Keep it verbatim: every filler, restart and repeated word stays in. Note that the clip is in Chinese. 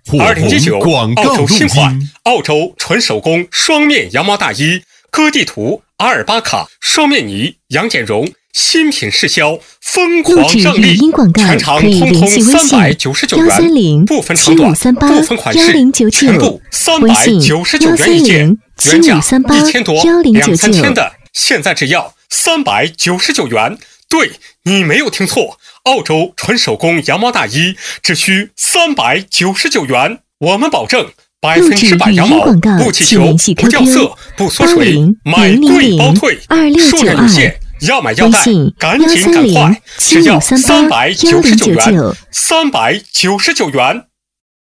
二零一九澳洲新款澳洲纯手工双面羊毛大衣，哥地图、阿尔巴卡、双面呢、杨剪绒新品试销，疯狂上力，全场通通三百九十九元，部分长短，部分款式，全部三百九十九元一件，原价一千多、两三千的，现在只要三百九十九元。对，你没有听错，澳洲纯手工羊毛大衣只需三百九十九元，我们保证百分之百羊毛，不起球，不掉色，不缩水，买贵包退，数量有限，要买要带，赶紧赶快，只要三百九十九元，三百九十九元。